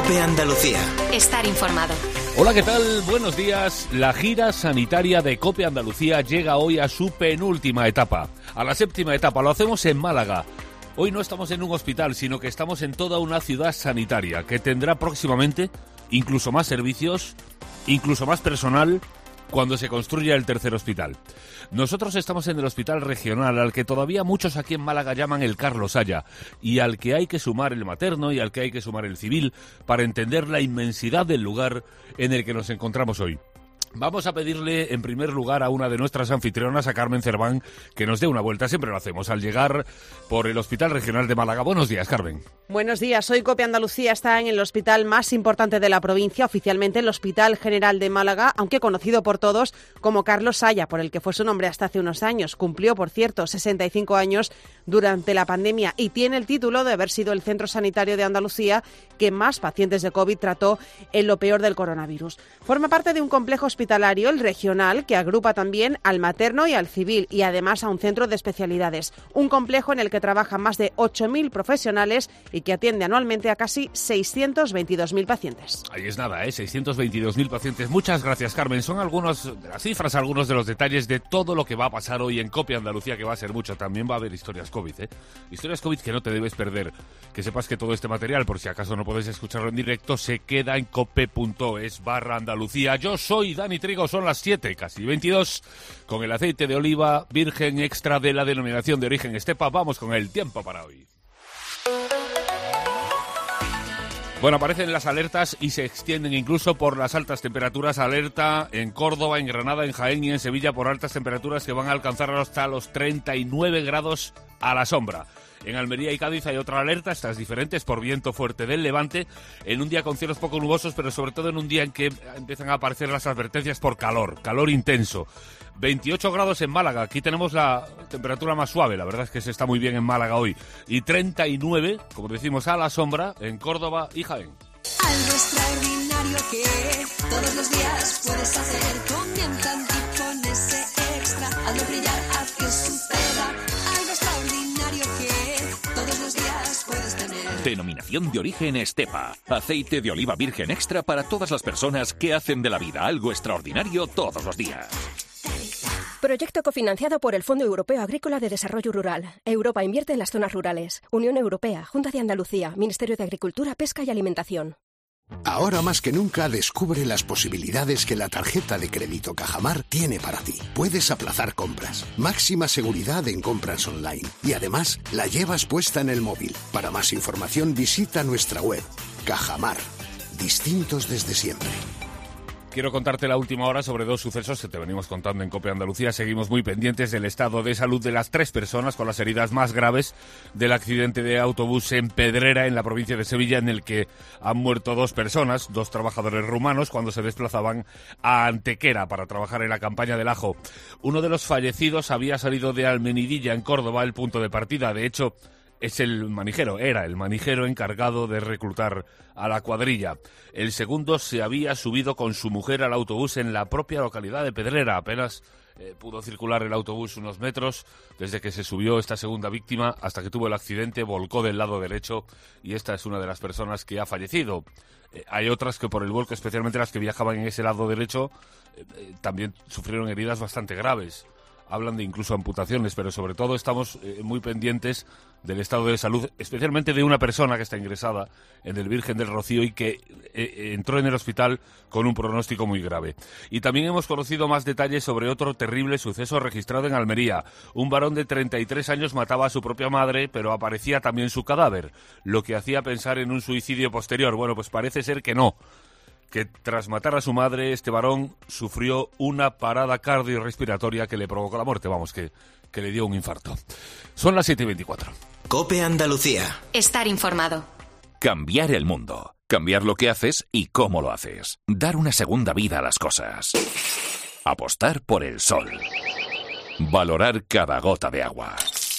COPE Andalucía. Estar informado. Hola, ¿qué tal? Buenos días. La gira sanitaria de COPE Andalucía llega hoy a su penúltima etapa, a la séptima etapa. Lo hacemos en Málaga. Hoy no estamos en un hospital, sino que estamos en toda una ciudad sanitaria que tendrá próximamente incluso más servicios, incluso más personal, cuando se construya el tercer hospital. Nosotros estamos en el hospital regional, al que todavía muchos aquí en Málaga llaman el Carlos Haya, y al que hay que sumar el materno y al que hay que sumar el civil para entender la inmensidad del lugar en el que nos encontramos hoy. Vamos a pedirle en primer lugar a una de nuestras anfitrionas, a Carmen Cerván, que nos dé una vuelta. Siempre lo hacemos al llegar por el Hospital Regional de Málaga. Buenos días, Carmen. Buenos días. Hoy COPE Andalucía está en el hospital más importante de la provincia, oficialmente el Hospital General de Málaga, aunque conocido por todos como Carlos Haya, por el que fue su nombre hasta hace unos años. Cumplió, por cierto, 65 años durante la pandemia y tiene el título de haber sido el centro sanitario de Andalucía que más pacientes de COVID trató en lo peor del coronavirus. Forma parte de un complejo hospitalario, el regional, que agrupa también al materno y al civil y además a un centro de especialidades. Un complejo en el que trabajan más de 8.000 profesionales y que atiende anualmente a casi 622.000 pacientes. Ahí es nada, 622.000 pacientes. Muchas gracias, Carmen. Son algunas de las cifras, algunos de los detalles de todo lo que va a pasar hoy en COPE Andalucía, que va a ser mucho. También va a haber historias COVID, Historias COVID que no te debes perder. Que sepas que todo este material, por si acaso no podéis escucharlo en directo, se queda en cope.es/Andalucía. Yo soy Dani Trigo, son las 7, casi 22, con el aceite de oliva virgen extra de la denominación de origen Estepa. Vamos con el tiempo para hoy. Bueno, aparecen las alertas y se extienden incluso por las altas temperaturas. Alerta en Córdoba, en Granada, en Jaén y en Sevilla por altas temperaturas que van a alcanzar hasta los 39 grados a la sombra. En Almería y Cádiz hay otra alerta, estas diferentes, por viento fuerte del levante, en un día con cielos poco nubosos, pero sobre todo en un día en que empiezan a aparecer las advertencias por calor intenso. 28 grados en Málaga, aquí tenemos la temperatura más suave, la verdad es que se está muy bien en Málaga hoy. Y 39, como decimos, a la sombra, en Córdoba y Jaén. Algo extraordinario que todos los días puedes hacer. Comienza y con ese extra, hazlo brillar, haz que suceda. Algo extraordinario que todos los días puedes tener. Denominación de origen Estepa. Aceite de oliva virgen extra para todas las personas que hacen de la vida algo extraordinario todos los días. Proyecto cofinanciado por el Fondo Europeo Agrícola de Desarrollo Rural. Europa invierte en las zonas rurales. Unión Europea, Junta de Andalucía, Ministerio de Agricultura, Pesca y Alimentación. Ahora más que nunca descubre las posibilidades que la tarjeta de crédito Cajamar tiene para ti. Puedes aplazar compras, máxima seguridad en compras online y además la llevas puesta en el móvil. Para más información visita nuestra web. Cajamar, distintos desde siempre. Quiero contarte la última hora sobre dos sucesos que te venimos contando en COPE Andalucía. Seguimos muy pendientes del estado de salud de las 3 personas con las heridas más graves del accidente de autobús en Pedrera, en la provincia de Sevilla, en el que han muerto 2 personas, 2 trabajadores rumanos, cuando se desplazaban a Antequera para trabajar en la campaña del ajo. Uno de los fallecidos había salido de Almenidilla, en Córdoba, el punto de partida. De hecho, era el manijero encargado de reclutar a la cuadrilla. El segundo se había subido con su mujer al autobús en la propia localidad de Pedrera. Apenas pudo circular el autobús unos metros desde que se subió esta segunda víctima hasta que tuvo el accidente, volcó del lado derecho y esta es una de las personas que ha fallecido. Hay otras que por el vuelco, especialmente las que viajaban en ese lado derecho, también sufrieron heridas bastante graves. Hablan de incluso amputaciones, pero sobre todo estamos muy pendientes del estado de salud, especialmente de una persona que está ingresada en el Virgen del Rocío y que entró en el hospital con un pronóstico muy grave. Y también hemos conocido más detalles sobre otro terrible suceso registrado en Almería. Un varón de 33 años mataba a su propia madre, pero aparecía también su cadáver, lo que hacía pensar en un suicidio posterior. Bueno, pues parece ser que no. Que tras matar a su madre, este varón sufrió una parada cardiorrespiratoria que le provocó la muerte, que le dio un infarto. Son las 7:24. COPE Andalucía. Estar informado. Cambiar el mundo. Cambiar lo que haces y cómo lo haces. Dar una segunda vida a las cosas. Apostar por el sol. Valorar cada gota de agua.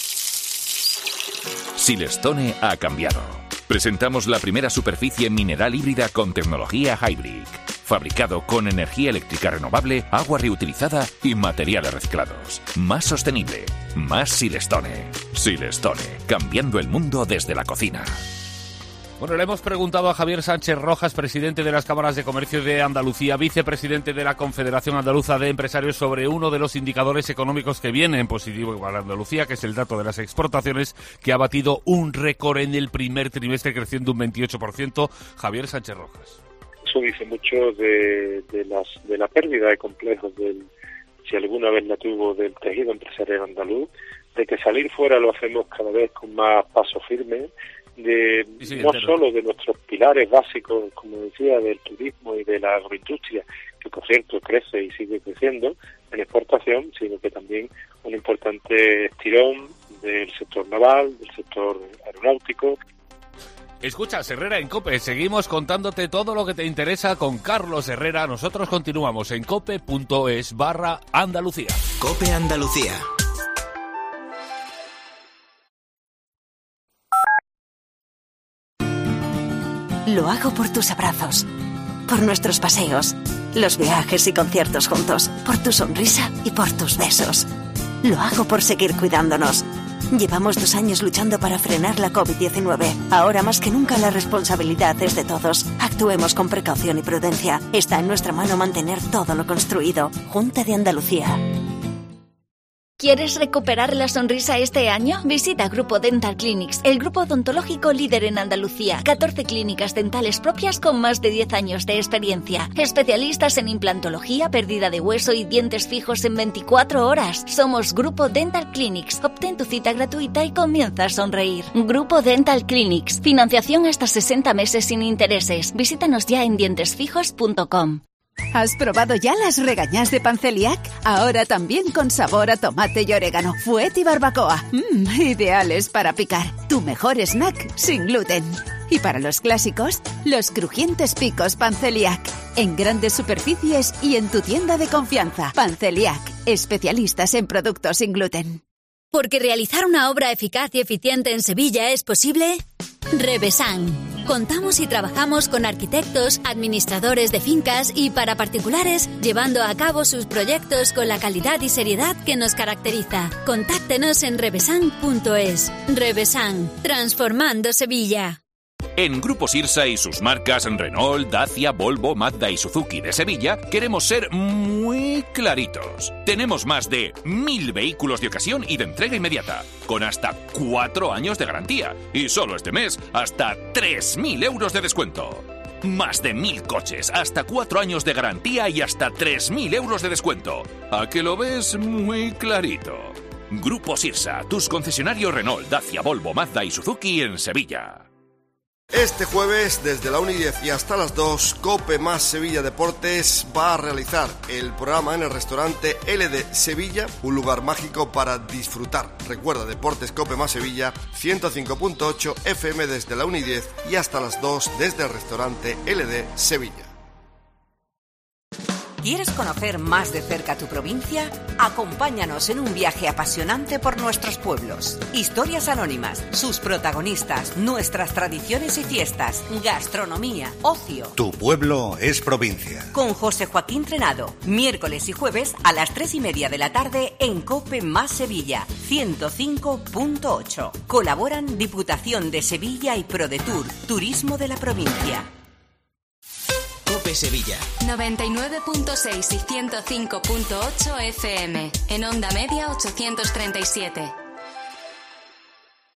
Silestone ha cambiado. Presentamos la primera superficie mineral híbrida con tecnología Hybrid. Fabricado con energía eléctrica renovable, agua reutilizada y materiales reciclados. Más sostenible. Más Silestone. Silestone. Cambiando el mundo desde la cocina. Bueno, le hemos preguntado a Javier Sánchez Rojas, presidente de las Cámaras de Comercio de Andalucía, vicepresidente de la Confederación Andaluza de Empresarios, sobre uno de los indicadores económicos que viene en positivo para Andalucía, que es el dato de las exportaciones, que ha batido un récord en el primer trimestre, creciendo un 28%. Javier Sánchez Rojas. Eso dice mucho de la pérdida de complejos, si alguna vez la tuvo, del tejido empresarial andaluz, de que salir fuera lo hacemos cada vez con más paso firme, no solo de nuestros pilares básicos, como decía, del turismo y de la agroindustria, que por cierto crece y sigue creciendo en exportación, sino que también un importante estirón del sector naval, del sector aeronáutico. Escuchas Herrera en COPE, seguimos contándote todo lo que te interesa con Carlos Herrera. Nosotros continuamos en cope.es/Andalucía. COPE Andalucía. Lo hago por tus abrazos, por nuestros paseos, los viajes y conciertos juntos, por tu sonrisa y por tus besos. Lo hago por seguir cuidándonos. Llevamos 2 años luchando para frenar la COVID-19. Ahora más que nunca la responsabilidad es de todos. Actuemos con precaución y prudencia. Está en nuestra mano mantener todo lo construido. Junta de Andalucía. ¿Quieres recuperar la sonrisa este año? Visita Grupo Dental Clinics, el grupo odontológico líder en Andalucía. 14 clínicas dentales propias con más de 10 años de experiencia. Especialistas en implantología, pérdida de hueso y dientes fijos en 24 horas. Somos Grupo Dental Clinics. Obtén tu cita gratuita y comienza a sonreír. Grupo Dental Clinics. Financiación hasta 60 meses sin intereses. Visítanos ya en dientesfijos.com. ¿Has probado ya las regañás de Panceliac? Ahora también con sabor a tomate y orégano, fuet y barbacoa. Ideales para picar. Tu mejor snack sin gluten. Y para los clásicos, los crujientes picos Panceliac. En grandes superficies y en tu tienda de confianza. Panceliac, especialistas en productos sin gluten. Porque realizar una obra eficaz y eficiente en Sevilla es posible. Revesan. Contamos y trabajamos con arquitectos, administradores de fincas y para particulares, llevando a cabo sus proyectos con la calidad y seriedad que nos caracteriza. Contáctenos en revesan.es. Revesan, transformando Sevilla. En Grupo Sirsa y sus marcas Renault, Dacia, Volvo, Mazda y Suzuki de Sevilla queremos ser muy claritos. Tenemos más de 1.000 vehículos de ocasión y de entrega inmediata, con hasta 4 años de garantía y solo este mes hasta 3.000 euros de descuento. Más de 1.000 coches, hasta 4 años de garantía y hasta 3.000 euros de descuento. ¿A que lo ves muy clarito? Grupo Sirsa, tus concesionarios Renault, Dacia, Volvo, Mazda y Suzuki en Sevilla. Este jueves, desde la 1:10 y hasta las 2, COPE más Sevilla Deportes va a realizar el programa en el restaurante LD Sevilla, un lugar mágico para disfrutar. Recuerda, Deportes COPE más Sevilla, 105.8 FM desde la 1:10 y hasta las 2 desde el restaurante LD Sevilla. ¿Quieres conocer más de cerca tu provincia? Acompáñanos en un viaje apasionante por nuestros pueblos. Historias anónimas, sus protagonistas, nuestras tradiciones y fiestas, gastronomía, ocio. Tu pueblo es provincia. Con José Joaquín Trenado, miércoles y jueves a las 3:30 de la tarde en COPE más Sevilla, 105.8. Colaboran Diputación de Sevilla y ProDetour, Turismo de la Provincia. COPE Sevilla 99.6 y 105.8 FM. En onda media 837.